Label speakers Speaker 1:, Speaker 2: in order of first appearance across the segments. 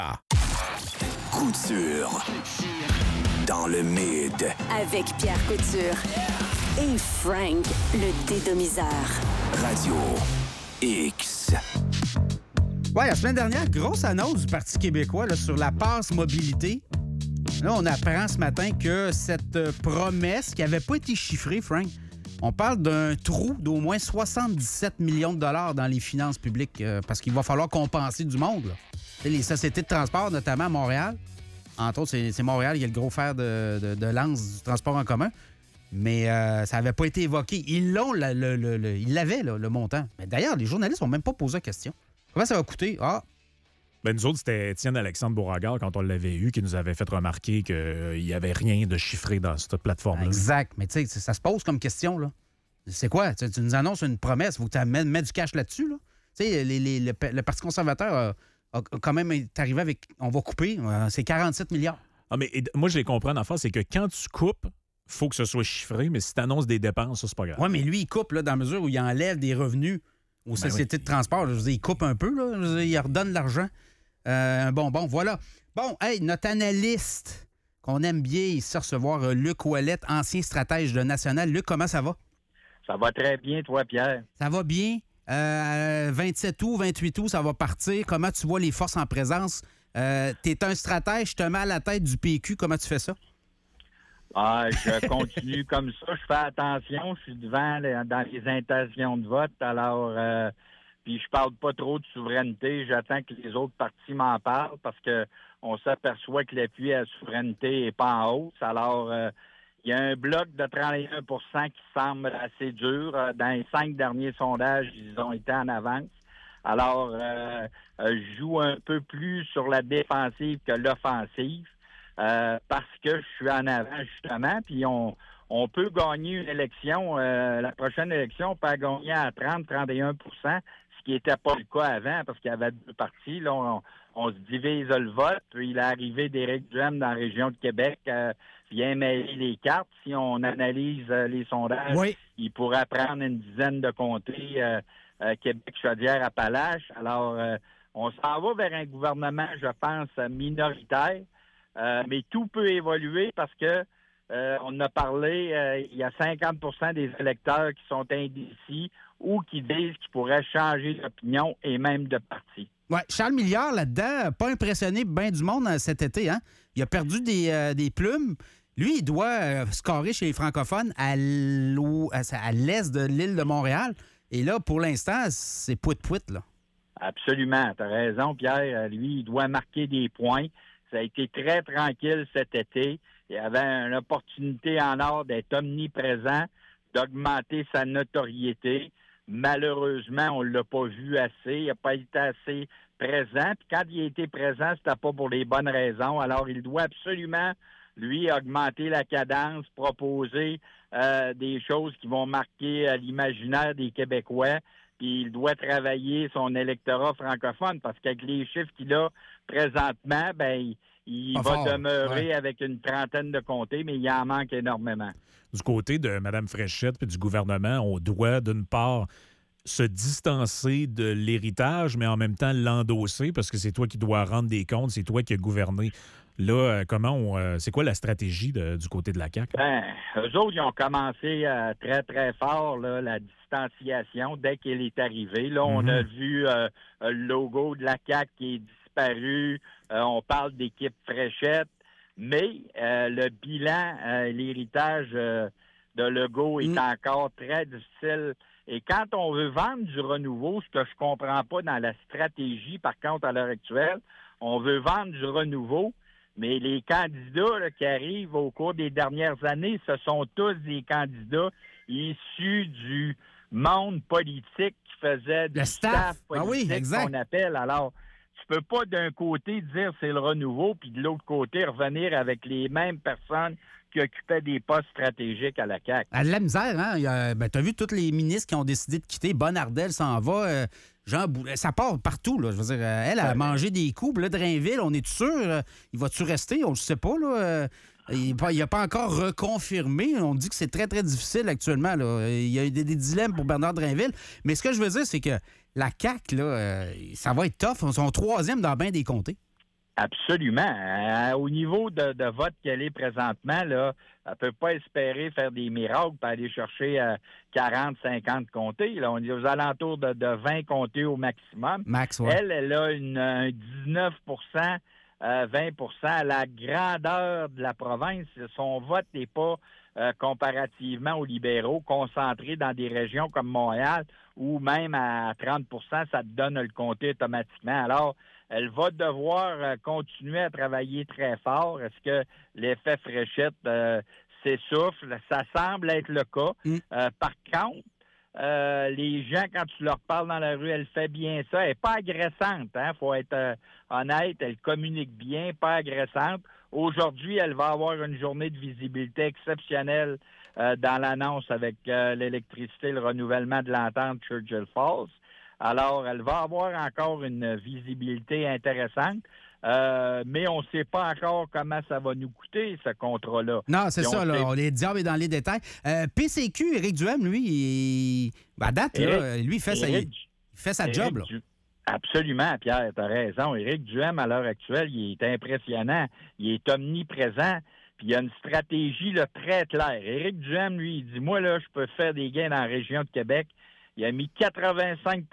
Speaker 1: Couture. Dans le Mid.
Speaker 2: Avec Pierre Couture. Et Frank, le dédomiseur.
Speaker 1: Radio X.
Speaker 3: Ouais, la semaine dernière, grosse annonce du Parti québécois là, sur la passe mobilité. Là, on apprend ce matin que cette promesse qui n'avait pas été chiffrée, Frank, on parle d'un trou d'au moins 77 millions de dollars dans les finances publiques parce qu'il va falloir compenser du monde. Là. Les sociétés de transport, notamment à Montréal, entre autres, c'est Montréal qui a le gros fer de lance du transport en commun, mais ça n'avait pas été évoqué. Ils l'avaient, le montant. Mais d'ailleurs, les journalistes n'ont même pas posé la question. Comment ça va coûter?
Speaker 4: Ben nous autres, c'était Étienne-Alexandre Beauregard, quand on l'avait eu, qui nous avait fait remarquer qu'il n'y avait rien de chiffré dans cette plateforme-là.
Speaker 3: Exact. Mais tu sais, ça se pose comme question, là. C'est quoi? Tu nous annonces une promesse, il faut que tu mets du cash là-dessus, là. Tu sais, le Parti conservateur a quand même est arrivé avec... On va couper, c'est 47 milliards.
Speaker 4: Ah, mais moi, je les comprends, en fait, c'est que quand tu coupes, il faut que ce soit chiffré, mais si tu annonces des dépenses, ça, c'est pas grave.
Speaker 3: Oui, mais lui, il coupe, là, dans la mesure où il enlève des revenus aux sociétés de transport. Je veux dire, il coupe un peu, là. Je veux dire, il redonne de l'argent. Bon, voilà. Bon, hey, notre analyste qu'on aime bien ici recevoir, Luc Ouellette, ancien stratège de National. Luc, comment ça va?
Speaker 5: Ça va très bien, toi, Pierre.
Speaker 3: Ça va bien. 27 août, 28 août, ça va partir. Comment tu vois les forces en présence? T'es un stratège, je te mets à la tête du PQ. Comment tu fais ça?
Speaker 5: Je continue comme ça. Je fais attention. Je suis devant dans les intentions de vote. Alors... puis je parle pas trop de souveraineté. J'attends que les autres partis m'en parlent parce que on s'aperçoit que l'appui à la souveraineté est pas en hausse. Alors, il y a un bloc de 31 % qui semble assez dur. Dans les 5 derniers sondages, ils ont été en avance. Alors, je joue un peu plus sur la défensive que l'offensive parce que je suis en avant, justement. Puis on peut gagner une élection. La prochaine élection, on peut gagner à 30-31 %. Ce qui n'était pas le cas avant, parce qu'il y avait 2 partis. Là, on se divise le vote. Puis il est arrivé d'Éric Duhem dans la région de Québec, vient mêler les cartes. Si on analyse les sondages, il pourrait prendre une dizaine de comtés, Québec, Chaudière, Appalaches. Alors, on s'en va vers un gouvernement, je pense, minoritaire. Mais tout peut évoluer parce que on en a parlé, il y a 50 % des électeurs qui sont indécis ou qui disent qu'ils pourraient changer d'opinion et même de parti.
Speaker 3: Ouais, Charles Milliard, là-dedans, pas impressionné bien du monde cet été. Hein? Il a perdu des plumes. Lui, il doit scorer chez les francophones à l'est de l'île de Montréal. Et là, pour l'instant, c'est pouit-pouit, là.
Speaker 5: Absolument. Tu as raison, Pierre. Lui, il doit marquer des points. Ça a été très tranquille cet été. Il avait une opportunité en or d'être omniprésent, d'augmenter sa notoriété. Malheureusement, on l'a pas vu assez. Il n'a pas été assez présent. Puis quand il a été présent, c'était pas pour les bonnes raisons. Alors, il doit absolument, lui, augmenter la cadence, proposer des choses qui vont marquer l'imaginaire des Québécois. Puis il doit travailler son électorat francophone parce qu'avec les chiffres qu'il a présentement, ben il va demeurer avec une trentaine de comtés, mais il en manque énormément.
Speaker 4: Du côté de Mme Fréchette et du gouvernement, on doit, d'une part, se distancer de l'héritage, mais en même temps l'endosser, parce que c'est toi qui dois rendre des comptes, c'est toi qui as gouverné. Là, c'est quoi la stratégie du côté de la CAQ?
Speaker 5: Ben, eux autres, ils ont commencé très, très fort, là, la distanciation dès qu'elle est arrivée. Là, on a vu le logo de la CAQ qui est disparu. On parle d'équipe Fréchette. Mais le bilan, l'héritage de Legault est encore très difficile. Et quand on veut vendre du renouveau, ce que je comprends pas dans la stratégie, par contre, à l'heure actuelle, on veut vendre du renouveau, mais les candidats là, qui arrivent au cours des dernières années, ce sont tous des candidats issus du monde politique qui faisait du staff politique qu'on appelle. Alors, tu peux pas d'un côté dire c'est le renouveau, puis de l'autre côté revenir avec les mêmes personnes qui occupaient des postes stratégiques à la CAQ.
Speaker 3: À la misère, hein? Tu as vu tous les ministres qui ont décidé de quitter. Bonardel s'en va. Jean Boulet, ça part partout. Là. Je veux dire, elle a mangé des coups. Là, Drainville, on est sûr? Il va-tu rester? On ne sait pas. Là. Il n'a pas encore reconfirmé. On dit que c'est très, très difficile actuellement. Là. Il y a des dilemmes pour Bernard Drainville. Mais ce que je veux dire, c'est que la CAQ, là, ça va être tough. Ils sont 3e dans bien des comtés.
Speaker 5: Absolument. Au niveau de vote qu'elle est présentement, là, elle ne peut pas espérer faire des miracles pour aller chercher 40, 50 comtés. Là, on est aux alentours de 20 comtés au maximum.
Speaker 3: Max, ouais.
Speaker 5: Elle a un 19 20 à la grandeur de la province. Son vote n'est pas comparativement aux libéraux concentré dans des régions comme Montréal où même à 30 ça te donne le comté automatiquement. Alors, elle va devoir continuer à travailler très fort. Est-ce que l'effet fréchette s'essouffle? Ça semble être le cas. Par contre, les gens, quand tu leur parles dans la rue, elle fait bien ça. Elle n'est pas agressante, hein? Faut être honnête. Elle communique bien, pas agressante. Aujourd'hui, elle va avoir une journée de visibilité exceptionnelle dans l'annonce avec l'électricité, le renouvellement de l'entente Churchill Falls. Alors, elle va avoir encore une visibilité intéressante. Mais on ne sait pas encore comment ça va nous coûter, ce contrat-là.
Speaker 3: Non, c'est ça, là. On les diable est dans les détails. PCQ, Éric Duhem, lui, à date, là, lui, il fait sa job, là.
Speaker 5: Absolument, Pierre, tu as raison. Éric Duhem, à l'heure actuelle, il est impressionnant. Il est omniprésent. Puis il y a une stratégie là, très claire. Éric Duhem, lui, il dit, moi, là, je peux faire des gains dans la région de Québec. Il a mis 85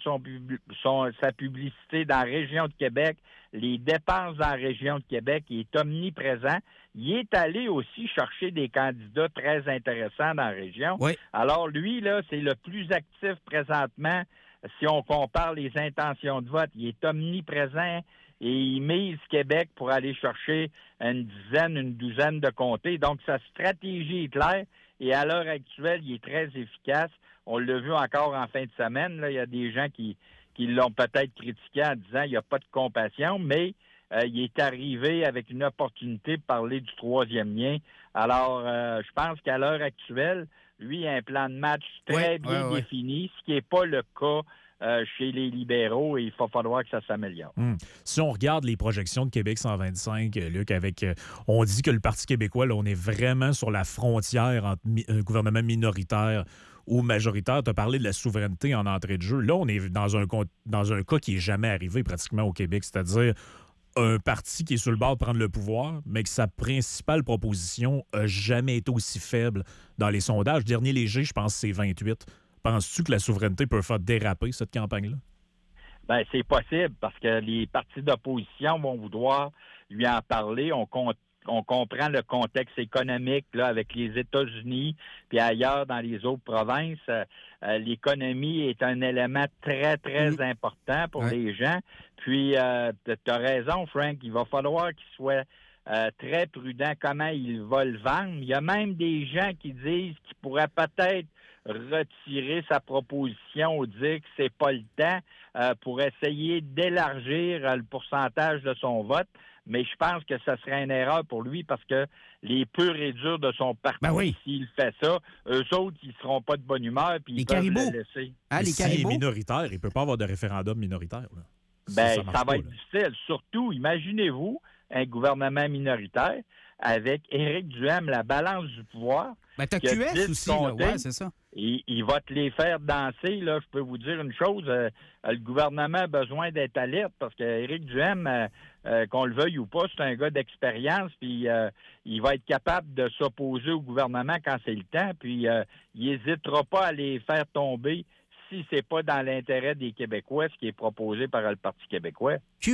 Speaker 5: de sa publicité dans la région de Québec, les dépenses dans la région de Québec. Il est omniprésent. Il est allé aussi chercher des candidats très intéressants dans la région. Oui. Alors, lui, là, c'est le plus actif présentement si on compare les intentions de vote. Il est omniprésent et il mise Québec pour aller chercher une douzaine de comtés. Donc, sa stratégie est claire et à l'heure actuelle, il est très efficace. On l'a vu encore en fin de semaine. Là, il y a des gens qui l'ont peut-être critiqué en disant qu'il n'y a pas de compassion, mais il est arrivé avec une opportunité de parler du troisième lien. Alors, je pense qu'à l'heure actuelle, lui, il a un plan de match très bien défini, ce qui n'est pas le cas chez les libéraux, et il va falloir que ça s'améliore.
Speaker 4: Si on regarde les projections de Québec 125, Luc, on dit que le Parti québécois, là, on est vraiment sur la frontière entre un gouvernement minoritaire ou majoritaire. Tu as parlé de la souveraineté en entrée de jeu. Là, on est dans un cas qui n'est jamais arrivé pratiquement au Québec, c'est-à-dire un parti qui est sur le bord de prendre le pouvoir, mais que sa principale proposition n'a jamais été aussi faible dans les sondages. Dernier léger, je pense que c'est 28. Penses-tu que la souveraineté peut faire déraper cette campagne-là?
Speaker 5: Bien, c'est possible, parce que les partis d'opposition vont vouloir lui en parler. On comprend le contexte économique là, avec les États-Unis puis ailleurs dans les autres provinces. L'économie est un élément très, très important pour les gens. Puis, tu as raison, Frank, il va falloir qu'il soit très prudent comment il va le vendre. Il y a même des gens qui disent qu'il pourrait peut-être retirer sa proposition ou dire que c'est pas le temps pour essayer d'élargir le pourcentage de son vote. Mais je pense que ça serait une erreur pour lui parce que les purs et durs de son parti, s'il fait ça, eux autres, ils seront pas de bonne humeur puis ils peuvent le laisser.
Speaker 4: S'il est minoritaire, il peut pas avoir de référendum minoritaire. Là.
Speaker 5: Ça va être difficile. Surtout, imaginez-vous un gouvernement minoritaire avec Éric Duhem, la balance du pouvoir.
Speaker 3: T'as QS aussi, là. Ouais, c'est ça.
Speaker 5: Il va te les faire danser, là. Je peux vous dire une chose, le gouvernement a besoin d'être alerte parce qu'Éric Duhem, qu'on le veuille ou pas, c'est un gars d'expérience, puis il va être capable de s'opposer au gouvernement quand c'est le temps, puis il n'hésitera pas à les faire tomber si c'est pas dans l'intérêt des Québécois, ce qui est proposé par le Parti québécois.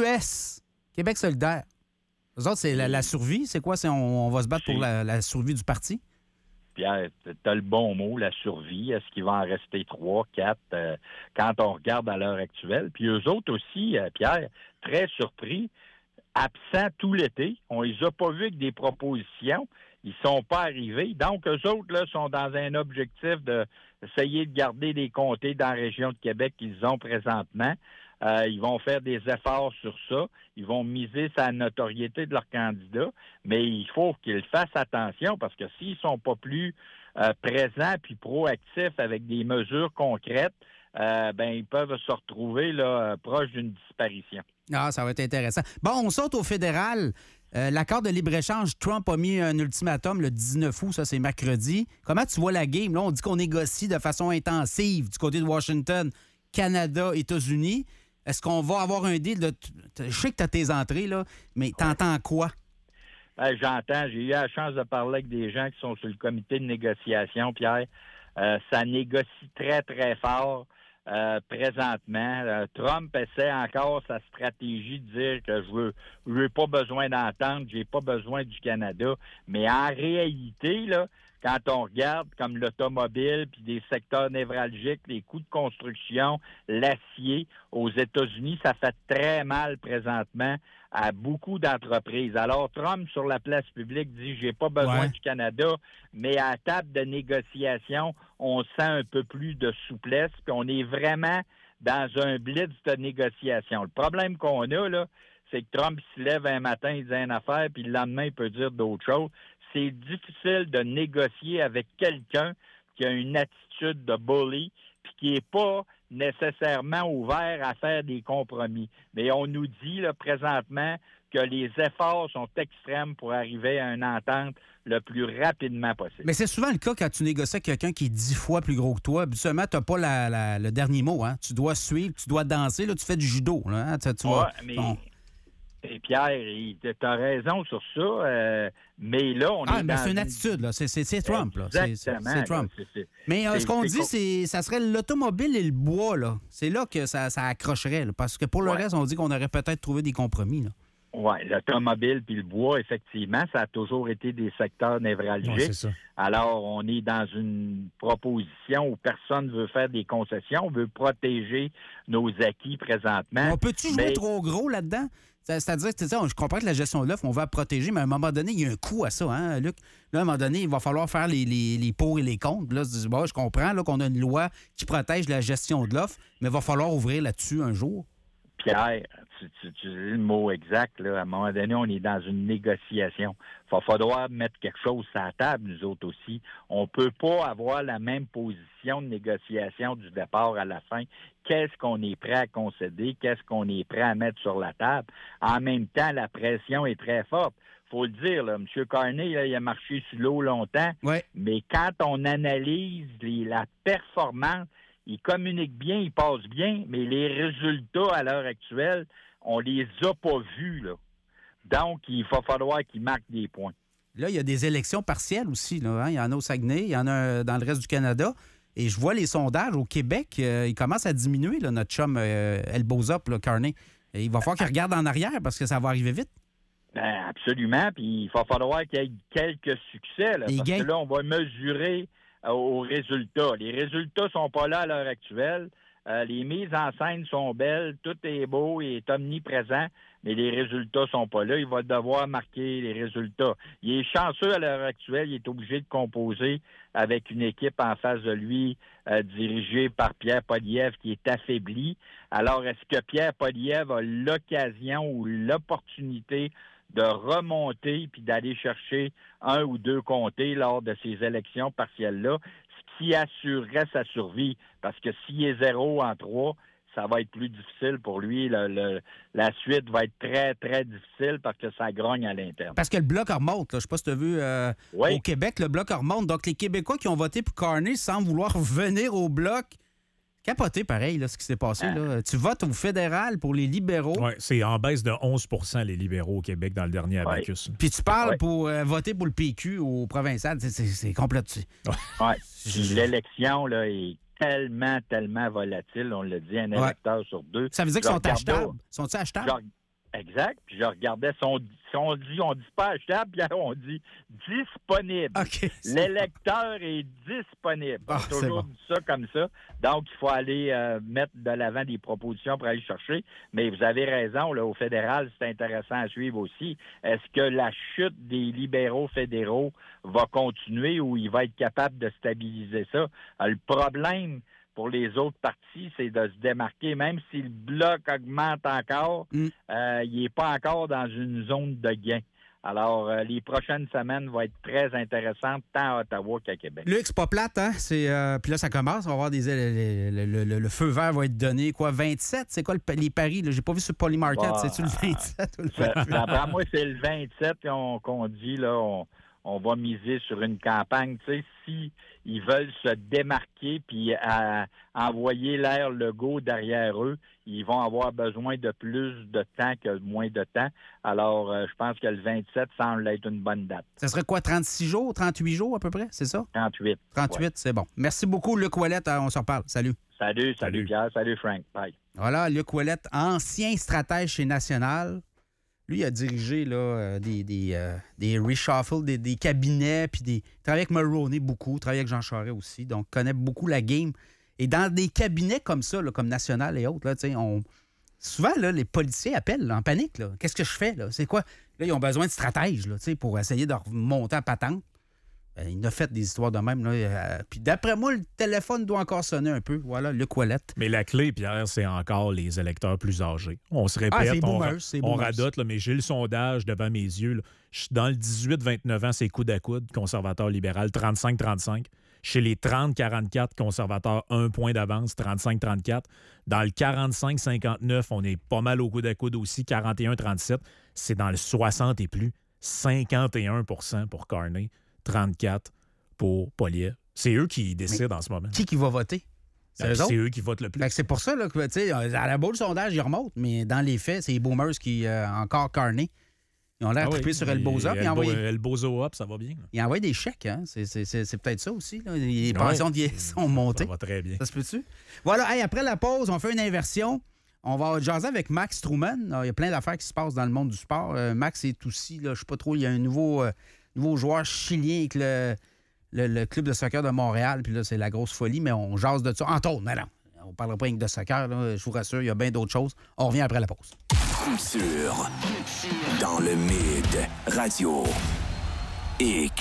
Speaker 3: QS, Québec solidaire. Eux autres, c'est la survie. C'est quoi? On va se battre pour la survie du parti?
Speaker 5: Pierre, tu as le bon mot, la survie. Est-ce qu'il va en rester 3, 4 quand on regarde à l'heure actuelle? Puis eux autres aussi, Pierre, très surpris, absents tout l'été. On les a pas vus avec des propositions. Ils sont pas arrivés. Donc, eux autres là, sont dans un objectif d'essayer de garder des comtés dans la région de Québec qu'ils ont présentement. Ils vont faire des efforts sur ça. Ils vont miser sur la notoriété de leurs candidats. Mais il faut qu'ils fassent attention parce que s'ils sont pas plus présents puis proactifs avec des mesures concrètes, ils peuvent se retrouver là, proches d'une disparition.
Speaker 3: Ah, ça va être intéressant. Bon, on saute au fédéral. L'accord de libre-échange, Trump a mis un ultimatum le 19 août, ça c'est mercredi. Comment tu vois la game? Là, on dit qu'on négocie de façon intensive du côté de Washington, Canada, États-Unis. Est-ce qu'on va avoir un deal de... Je sais que tu as tes entrées, là, mais t'entends quoi?
Speaker 5: Ben, j'entends. J'ai eu la chance de parler avec des gens qui sont sur le comité de négociation, Pierre. Ça négocie très, très fort présentement. Trump essaie encore sa stratégie de dire que je veux pas besoin d'entente, j'ai pas besoin du Canada. Mais en réalité, là, quand on regarde comme l'automobile puis des secteurs névralgiques, les coûts de construction, l'acier, aux États-Unis, ça fait très mal présentement à beaucoup d'entreprises. Alors, Trump, sur la place publique, dit « j'ai pas besoin du Canada », mais à la table de négociation, on sent un peu plus de souplesse, puis on est vraiment dans un blitz de négociation. Le problème qu'on a, là, c'est que Trump se lève un matin, il dit une affaire, puis le lendemain, il peut dire d'autres choses. C'est difficile de négocier avec quelqu'un qui a une attitude de bully puis qui n'est pas nécessairement ouvert à faire des compromis. Mais on nous dit là, présentement que les efforts sont extrêmes pour arriver à une entente le plus rapidement possible.
Speaker 3: Mais c'est souvent le cas quand tu négocies avec quelqu'un qui est 10 fois plus gros que toi. Habituellement, tu n'as pas le dernier mot. Hein? Tu dois suivre, tu dois danser. Là, tu fais du judo. Là, hein? Tu vois,
Speaker 5: mais... Et Pierre, tu as raison sur ça, mais là, on est
Speaker 3: mais
Speaker 5: dans
Speaker 3: c'est une attitude, là. C'est Trump, là.
Speaker 5: Exactement.
Speaker 3: C'est Trump. Mais ce qu'on dit, ça serait l'automobile et le bois, là. C'est là que ça accrocherait, là, parce que pour le reste, on dit qu'on aurait peut-être trouvé des compromis, là.
Speaker 5: Oui, l'automobile puis le bois, effectivement, ça a toujours été des secteurs névralgiques.
Speaker 4: Ouais, c'est ça.
Speaker 5: Alors, on est dans une proposition où personne ne veut faire des concessions, on veut protéger nos acquis présentement.
Speaker 3: On peut-tu jouer trop gros là-dedans? C'est-à-dire, je comprends que la gestion de l'offre, on va la protéger, mais à un moment donné, il y a un coût à ça, hein, Luc? Là, à un moment donné, il va falloir faire les pour et les contre. Là, je comprends là, qu'on a une loi qui protège la gestion de l'offre, mais il va falloir ouvrir là-dessus un jour.
Speaker 5: Pierre, tu dis le mot exact. Là. À un moment donné, on est dans une négociation. Il va falloir mettre quelque chose sur la table, nous autres aussi. On ne peut pas avoir la même position de négociation du départ à la fin. Qu'est-ce qu'on est prêt à concéder? Qu'est-ce qu'on est prêt à mettre sur la table? En même temps, la pression est très forte. Il faut le dire, là, M. Carney, là, il a marché sur l'eau longtemps.
Speaker 3: Ouais.
Speaker 5: Mais quand on analyse la performance, il communique bien, il passe bien, mais les résultats à l'heure actuelle, on les a pas vus, là. Donc, il va falloir qu'il marque des points.
Speaker 3: Là, il y a des élections partielles aussi, là, hein? Il y en a au Saguenay, il y en a dans le reste du Canada. Et je vois les sondages au Québec, ils commencent à diminuer, là, notre chum Elboza, là, Carney. Et il va falloir qu'il regarde en arrière parce que ça va arriver vite.
Speaker 5: Ben, absolument, puis il va falloir qu'il y ait quelques succès, là, parce que là, on va mesurer aux résultats. Les résultats sont pas là à l'heure actuelle. Les mises en scène sont belles, tout est beau et est omniprésent, mais les résultats sont pas là. Il va devoir marquer les résultats. Il est chanceux à l'heure actuelle, il est obligé de composer avec une équipe en face de lui dirigée par Pierre Poilievre qui est affaibli. Alors, est-ce que Pierre Poilievre a l'occasion ou l'opportunité de remonter puis d'aller chercher un ou deux comtés lors de ces élections partielles-là, ce qui assurerait sa survie. Parce que s'il est 0 en 3, ça va être plus difficile pour lui. La suite va être très, très difficile parce que ça grogne à l'interne.
Speaker 3: Parce que le bloc remonte. Là. Je ne sais pas si tu as vu au Québec, le bloc remonte. Donc, les Québécois qui ont voté pour Carney semblent vouloir venir au bloc. Capoté, pareil, là, ce qui s'est passé. Là. Tu votes au fédéral pour les libéraux.
Speaker 4: Oui, c'est en baisse de 11 les libéraux au Québec dans le dernier abacus.
Speaker 3: Puis tu parles pour voter pour le PQ au provincial. C'est complet.
Speaker 5: Oui. L'élection là, est tellement volatile. On l'a dit, un électeur sur deux.
Speaker 3: Ça veut dire qu'ils sont achetables. Sont-ils achetables?
Speaker 5: Exact. Puis je regardais on dit pas achetable, puis on dit disponible.
Speaker 3: Okay,
Speaker 5: l'électeur est disponible. On a toujours dit ça comme ça. Donc, il faut aller mettre de l'avant des propositions pour aller chercher. Mais vous avez raison, là, au fédéral, c'est intéressant à suivre aussi. Est-ce que la chute des libéraux fédéraux va continuer ou il va être capable de stabiliser ça? Le problème pour les autres partis, c'est de se démarquer. Même si le bloc augmente encore, il n'est pas encore dans une zone de gain. Alors, les prochaines semaines vont être très intéressantes, tant à Ottawa qu'à Québec.
Speaker 3: Luc, c'est pas plate, hein? Puis là, ça commence. On va avoir le feu vert va être donné, quoi? 27? C'est quoi les paris? Là? J'ai pas vu sur Polymarket. C'est-tu le 27 ou le 28?
Speaker 5: D'après moi, c'est le 27 qu'on dit, là. on va miser sur une campagne. Tu sais, si ils veulent se démarquer puis envoyer l'air Legault derrière eux, ils vont avoir besoin de plus de temps que moins de temps. Alors, je pense que le 27 semble être une bonne date.
Speaker 3: Ça serait quoi, 36 jours, 38 jours à peu près, c'est ça?
Speaker 5: 38.
Speaker 3: 38, ouais. C'est bon. Merci beaucoup, Luc Ouellette. On se reparle. Salut.
Speaker 5: Salut Pierre. Salut Frank. Bye.
Speaker 3: Voilà, Luc Ouellette, ancien stratège chez National. Lui, il a dirigé là, des reshuffles, des cabinets, puis il travaille avec Mulroney beaucoup, il travaille avec Jean Charest aussi, donc connaît beaucoup la game. Et dans des cabinets comme ça, là, comme National et autres, là, souvent, là, les policiers appellent là, en panique. Là. Qu'est-ce que je fais? Là? C'est quoi? Là, ils ont besoin de stratèges là, pour essayer de remonter à patente. Il a fait des histoires de même. Puis d'après moi, le téléphone doit encore sonner un peu. Voilà, Luc Ouellette.
Speaker 4: Mais la clé, Pierre, c'est encore les électeurs plus âgés. On se répète, on radote, là, mais j'ai le sondage devant mes yeux. Là. Je suis dans le 18-29 ans, c'est coude à coude, conservateur-libéral, 35-35. Chez les 30-44, conservateurs, 1 point d'avance, 35-34. Dans le 45-59, on est pas mal au coude à coude aussi, 41-37. C'est dans le 60 et plus, 51 % pour Carney. 34 pour Poilievre. C'est eux qui décident en ce moment.
Speaker 3: Qui va voter?
Speaker 4: C'est eux qui votent le plus.
Speaker 3: C'est pour ça là, que, tu sais, à la boule, le sondage, il remonte, mais dans les faits, c'est les boomers qui, encore Carney, ils ont l'air trippés sur El Bozo.
Speaker 4: El Bozo Up, ça va bien. Là.
Speaker 3: Ils envoient des chèques, hein? C'est peut-être ça aussi. Là. Les pensions sont montées.
Speaker 4: Ça va très bien.
Speaker 3: Ça se peut-tu? Voilà, hey, après la pause, on fait une inversion. On va jaser avec Max Truman. Il y a plein d'affaires qui se passent dans le monde du sport. Max est aussi, là, je sais pas trop, il y a un nouveau joueur chilien avec le club de soccer de Montréal. Puis là, c'est la grosse folie, mais on jase de ça. Entre autres, mais non, on ne parlera pas rien que de soccer. Là, je vous rassure, il y a bien d'autres choses. On revient après la pause.
Speaker 1: Coup sûr. Dans le Mid Radio X.